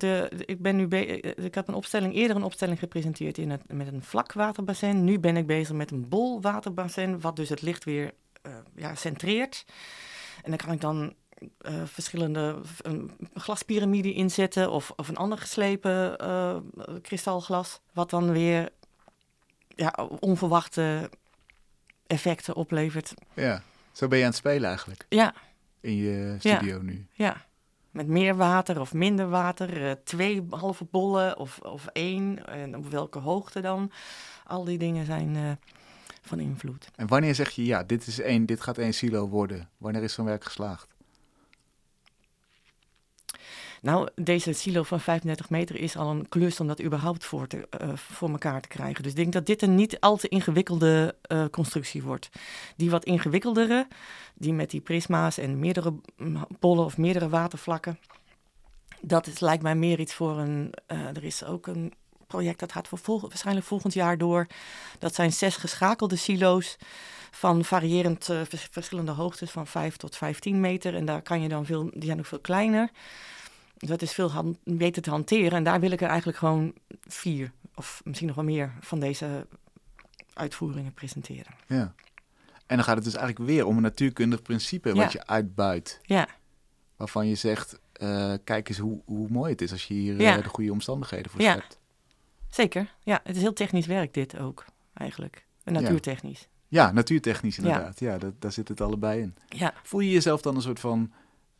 eerder een opstelling gepresenteerd met een vlak waterbassin. Nu ben ik bezig met een bol waterbassin, wat dus het licht weer centreert. En dan kan ik dan verschillende glaspyramiden inzetten of een ander geslepen kristalglas, wat dan weer onverwachte effecten oplevert. Ja, zo ben je aan het spelen eigenlijk. Ja. In je studio nu. Ja, met meer water of minder water, 2 halve bollen of 1, en op welke hoogte dan. Al die dingen zijn van invloed. En wanneer zeg je, dit gaat 1 silo worden? Wanneer is zo'n werk geslaagd? Nou, deze silo van 35 meter is al een klus om dat überhaupt voor elkaar te krijgen. Dus ik denk dat dit een niet al te ingewikkelde constructie wordt. Die wat ingewikkeldere, die met die prisma's en meerdere bollen of meerdere watervlakken. Dat lijkt mij meer iets voor er is ook een project dat gaat waarschijnlijk volgend jaar door. Dat zijn 6 geschakelde silo's van variërend verschillende hoogtes van 5 tot 15 meter. En daar kan je dan die zijn ook veel kleiner. Dat is veel beter te hanteren. En daar wil ik er eigenlijk gewoon 4 of misschien nog wel meer van deze uitvoeringen presenteren. Ja. En dan gaat het dus eigenlijk weer om een natuurkundig principe wat je uitbuit. Ja. Waarvan je zegt, kijk eens hoe mooi het is als je hier de goede omstandigheden voor schept. Zeker. Ja, het is heel technisch werk dit ook eigenlijk. Natuurtechnisch. Ja, natuurtechnisch inderdaad. Ja, daar zit het allebei in. Ja. Voel je jezelf dan een soort van...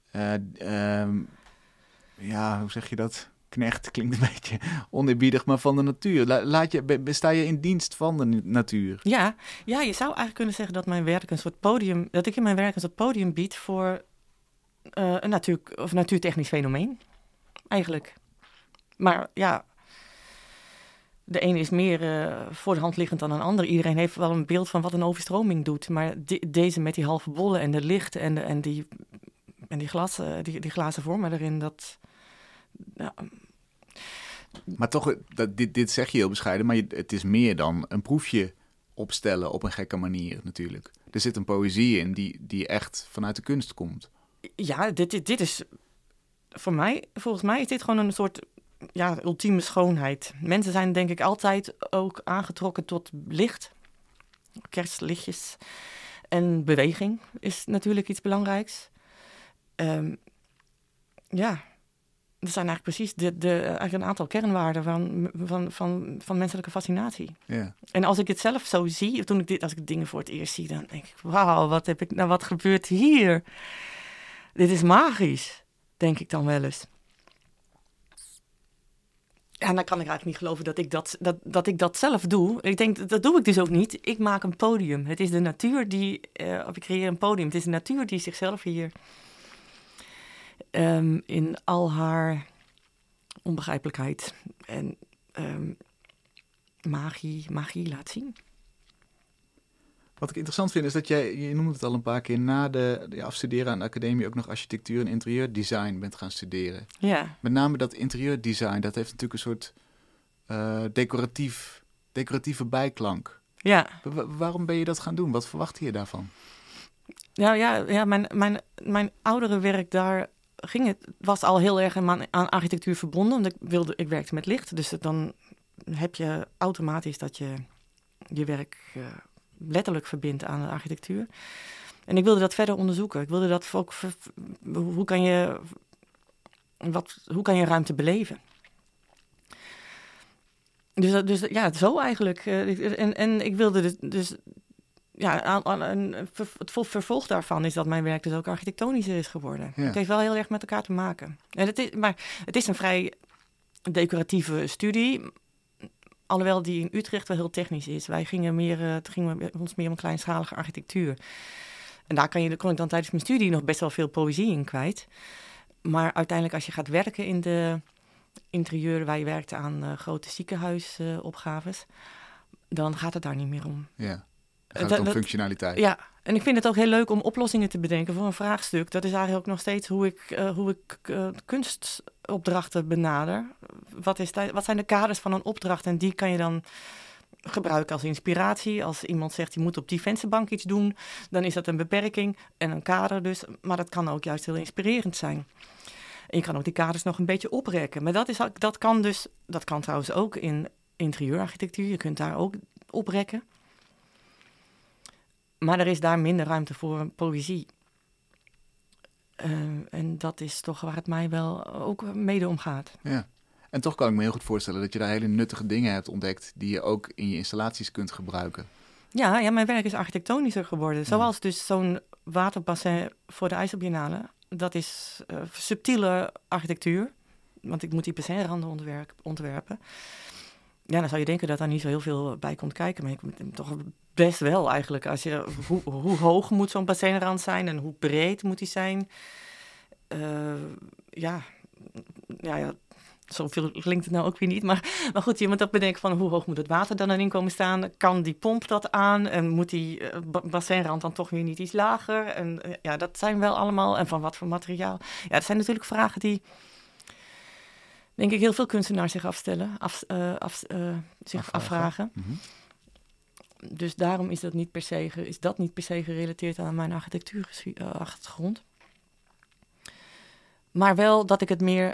hoe zeg je dat? Knecht klinkt een beetje oneerbiedig, maar van de natuur. Sta je in dienst van de natuur? Ja, je zou eigenlijk kunnen zeggen dat mijn werk een soort podium, dat ik in mijn werk een soort podium bied voor een natuurtechnisch fenomeen, eigenlijk. Maar ja, de ene is meer voor de hand liggend dan een ander. Iedereen heeft wel een beeld van wat een overstroming doet, maar deze met die halve bollen en de licht en die glazen vormen erin, dat... Ja. Maar toch, dit zeg je heel bescheiden, maar het is meer dan een proefje opstellen op een gekke manier natuurlijk. Er zit een poëzie in die echt vanuit de kunst komt. Ja, dit is volgens mij is dit gewoon een soort ultieme schoonheid. Mensen zijn denk ik altijd ook aangetrokken tot licht, kerstlichtjes en beweging is natuurlijk iets belangrijks. Dat zijn eigenlijk precies eigenlijk een aantal kernwaarden van menselijke fascinatie. Ja. En als ik het zelf zo zie, als ik dingen voor het eerst zie, dan denk ik, wauw, wat gebeurt hier? Dit is magisch, denk ik dan wel eens. En dan kan ik eigenlijk niet geloven dat ik dat zelf doe. Ik denk, dat doe ik dus ook niet. Ik maak een podium. Het is de natuur ik creëer een podium. Het is de natuur die zichzelf hier... in al haar onbegrijpelijkheid en magie laat zien. Wat ik interessant vind is dat je noemde het al een paar keer, na de afstuderen aan de academie ook nog architectuur en interieurdesign bent gaan studeren. Ja. Met name dat interieurdesign, dat heeft natuurlijk een soort decoratieve bijklank. Ja. Waarom ben je dat gaan doen? Wat verwachtte je daarvan? Ja, mijn oudere werk daar was al heel erg aan architectuur verbonden. Want ik werkte met licht, dus dan heb je automatisch dat je werk letterlijk verbindt aan de architectuur. En ik wilde dat verder onderzoeken. Ik wilde dat ook... Hoe kan je ruimte beleven? Dus ja, zo eigenlijk. En ik wilde dus... Ja, het vervolg daarvan is dat mijn werk dus ook architectonischer is geworden. Ja. Het heeft wel heel erg met elkaar te maken. Maar het is een vrij decoratieve studie, alhoewel die in Utrecht wel heel technisch is. Wij gingen ons meer om kleinschalige architectuur. En daar kon ik dan tijdens mijn studie nog best wel veel poëzie in kwijt. Maar uiteindelijk als je gaat werken in de interieur waar je werkte aan grote ziekenhuisopgaves, dan gaat het daar niet meer om. Ja. Het gaat om functionaliteit. Ja, en ik vind het ook heel leuk om oplossingen te bedenken voor een vraagstuk. Dat is eigenlijk ook nog steeds hoe ik kunstopdrachten benader. Wat zijn de kaders van een opdracht? En die kan je dan gebruiken als inspiratie. Als iemand zegt, je moet op die vensterbank iets doen, dan is dat een beperking en een kader dus. Maar dat kan ook juist heel inspirerend zijn. En je kan ook die kaders nog een beetje oprekken. Maar dat kan trouwens ook in interieurarchitectuur. Je kunt daar ook oprekken. Maar er is daar minder ruimte voor poëzie. En dat is toch waar het mij wel ook mede om gaat. Ja. En toch kan ik me heel goed voorstellen dat je daar hele nuttige dingen hebt ontdekt die je ook in je installaties kunt gebruiken. Ja, mijn werk is architectonischer geworden. Zoals dus zo'n waterbassin voor de IJsselbiennale. Dat is subtiele architectuur. Want ik moet die bassinranden ontwerpen. Ja, dan zou je denken dat daar niet zo heel veel bij komt kijken. Maar ik toch best wel eigenlijk. Hoe hoog moet zo'n bassinrand zijn en hoe breed moet die zijn? Ja, zoveel klinkt het nou ook weer niet. Maar goed, je moet ook bedenken van hoe hoog moet het water dan erin komen staan? Kan die pomp dat aan? En moet die bassinrand dan toch weer niet iets lager? En dat zijn wel allemaal... En van wat voor materiaal? Ja, dat zijn natuurlijk vragen die... denk ik heel veel kunstenaars zich afvragen. Mm-hmm. Dus daarom is dat niet per se gerelateerd aan mijn architectuurachtergrond. Maar wel dat ik het meer...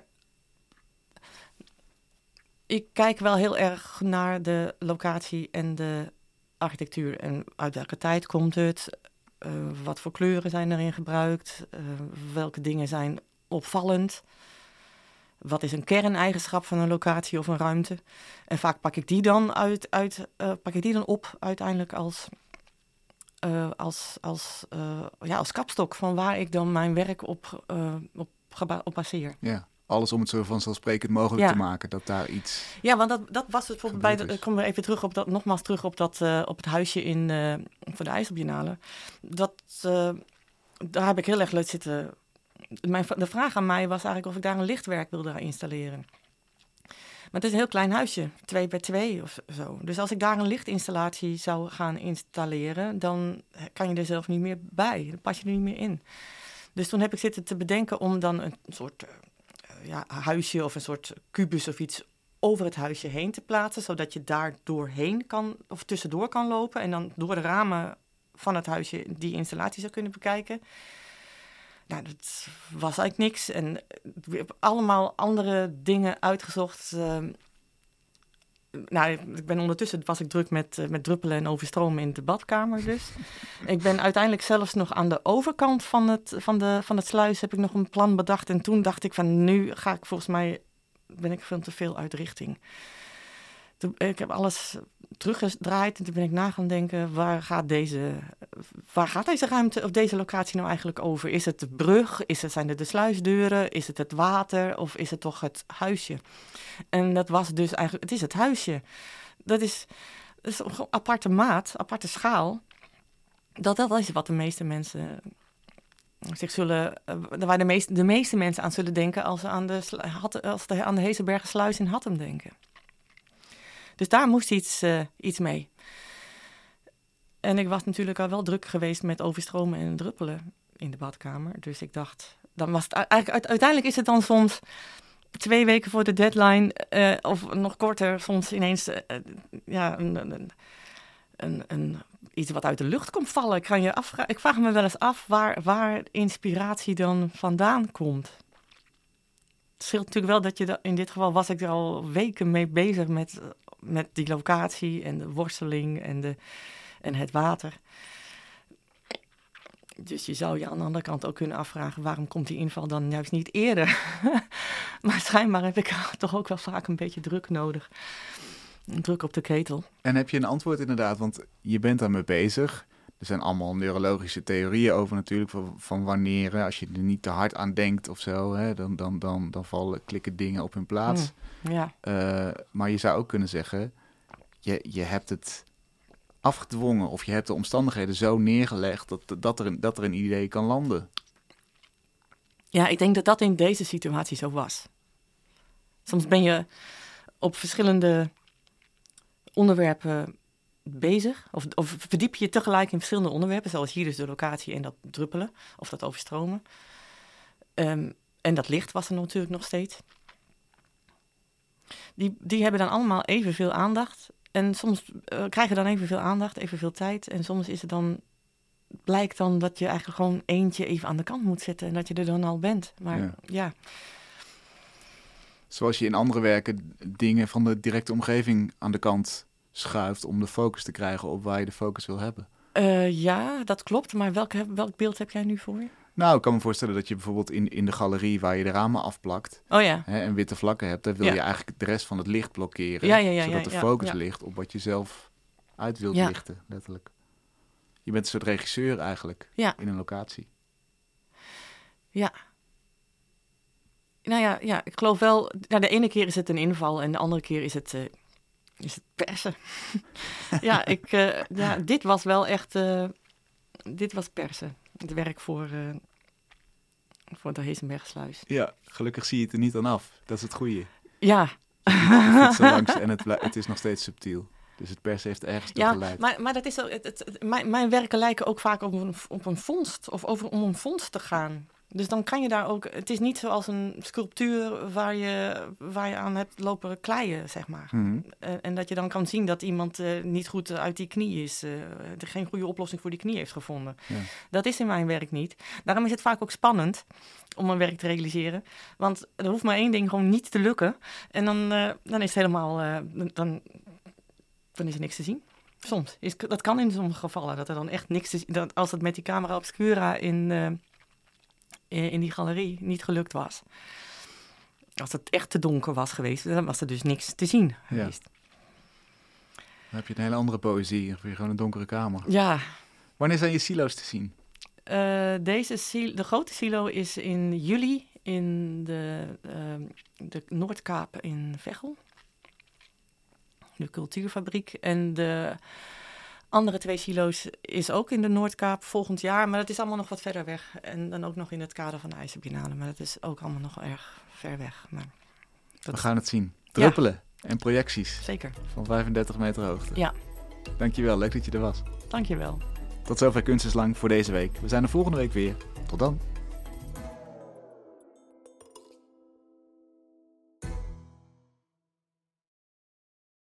Ik kijk wel heel erg naar de locatie en de architectuur. En uit welke tijd komt het? Wat voor kleuren zijn erin gebruikt? Welke dingen zijn opvallend? Wat is een kerneigenschap van een locatie of een ruimte? En vaak pak ik die dan op uiteindelijk als kapstok van waar ik dan mijn werk op baseer. Ja, alles om het zo vanzelfsprekend mogelijk te maken dat daar iets. Ja, want dat was het bijvoorbeeld ik kom weer even terug op op het huisje voor de IJsselbiennale. Daar heb ik heel erg leuk zitten. De vraag aan mij was eigenlijk of ik daar een lichtwerk wilde installeren. Maar het is een heel klein huisje, 2 bij 2 of zo. Dus als ik daar een lichtinstallatie zou gaan installeren, dan kan je er zelf niet meer bij. Dan pas je er niet meer in. Dus toen heb ik zitten te bedenken om dan een soort huisje of een soort kubus of iets over het huisje heen te plaatsen, zodat je daar doorheen kan of tussendoor kan lopen en dan door de ramen van het huisje die installatie zou kunnen bekijken. Nou, dat was eigenlijk niks. En we hebben allemaal andere dingen uitgezocht. Ondertussen was ik druk met druppelen en overstromen in de badkamer dus. Ik ben uiteindelijk zelfs nog aan de overkant van het sluis heb ik nog een plan bedacht. En toen dacht ik van nu ben ik veel te veel uit richting. Ik heb alles teruggedraaid en toen ben ik na gaan denken, waar gaat deze ruimte of deze locatie nou eigenlijk over? Is het de brug? Zijn het de sluisdeuren? Is het water? Of is het toch het huisje? En dat was dus eigenlijk, het is het huisje. Dat is een aparte maat, aparte schaal. Dat is wat de meeste mensen waar de meeste mensen aan zullen denken als ze aan de Heezenbergersluis in Hattem denken. Dus daar moest iets mee. En ik was natuurlijk al wel druk geweest met overstromen en druppelen in de badkamer. Dus ik dacht, dan was het eigenlijk uiteindelijk is het dan soms 2 weken voor de deadline of nog korter, soms ineens iets wat uit de lucht komt vallen. Ik vraag me wel eens af waar inspiratie dan vandaan komt. Het scheelt natuurlijk wel dat in dit geval was ik er al weken mee bezig met die locatie en de worsteling en het water. Dus je zou je aan de andere kant ook kunnen afvragen, waarom komt die inval dan juist niet eerder? Maar schijnbaar heb ik toch ook wel vaak een beetje druk nodig. Druk op de ketel. En heb je een antwoord inderdaad, want je bent daarmee bezig. Er zijn allemaal neurologische theorieën over natuurlijk, van wanneer, als je er niet te hard aan denkt of zo, hè, dan klikken dingen op hun plaats. Ja. Maar je zou ook kunnen zeggen, je hebt het afgedwongen of je hebt de omstandigheden zo neergelegd dat er een idee kan landen. Ja, ik denk dat in deze situatie zo was. Soms ben je op verschillende onderwerpen bezig, of verdiep je tegelijk in verschillende onderwerpen, zoals hier dus de locatie en dat druppelen, of dat overstromen. En dat licht was er natuurlijk nog steeds. Die hebben dan allemaal evenveel aandacht. En soms krijgen dan evenveel aandacht, evenveel tijd. En soms blijkt dan dat je eigenlijk gewoon eentje even aan de kant moet zetten en dat je er dan al bent. Maar ja Zoals je in andere werken dingen van de directe omgeving aan de kant schuift om de focus te krijgen op waar je de focus wil hebben. Ja, dat klopt. Maar welk beeld heb jij nu voor je? Nou, ik kan me voorstellen dat je bijvoorbeeld in de galerie waar je de ramen afplakt en witte vlakken hebt, daar wil je eigenlijk de rest van het licht blokkeren. Zodat de focus ligt op wat je zelf uit wilt lichten, letterlijk. Je bent een soort regisseur eigenlijk in een locatie. Ja. Nou ja, ik geloof wel, de ene keer is het een inval en de andere keer is het persen. Dit was wel echt, dit was persen. Het werk voor de Heesenbergsluis. Ja, gelukkig zie je het er niet aan af. Dat is het goede. Ja. Het fietsen langs en het is nog steeds subtiel. Dus het persen heeft ergens toe geleid. Maar dat is mijn werken lijken ook vaak op een vondst of om een vondst te gaan. Dus dan kan je daar ook... Het is niet zoals een sculptuur waar je aan hebt lopen kleien, zeg maar. Mm-hmm. En dat je dan kan zien dat iemand niet goed uit die knie is. Geen goede oplossing voor die knie heeft gevonden. Ja. Dat is in mijn werk niet. Daarom is het vaak ook spannend om mijn werk te realiseren. Want er hoeft maar één ding gewoon niet te lukken. En dan is het helemaal... Dan is er niks te zien. Soms. Dat kan in sommige gevallen. Dat er dan echt niks te zien... Als het met die camera obscura in die galerie niet gelukt was. Als het echt te donker was geweest, dan was er dus niks te zien geweest. Dan heb je een hele andere poëzie. Of je gewoon een donkere kamer. Ja. Wanneer zijn je silo's te zien? De grote silo is in juli in de Noordkaap in Veghel. De cultuurfabriek. En de andere 2 silo's is ook in de Noordkaap volgend jaar. Maar dat is allemaal nog wat verder weg. En dan ook nog in het kader van de IJsselbiennale. Maar dat is ook allemaal nog erg ver weg. Maar we gaan het zien. Druppelen en projecties. Zeker. Van 35 meter hoogte. Ja. Dankjewel, leuk dat je er was. Dankjewel. Tot zover Kunst is Lang voor deze week. We zijn er volgende week weer. Tot dan.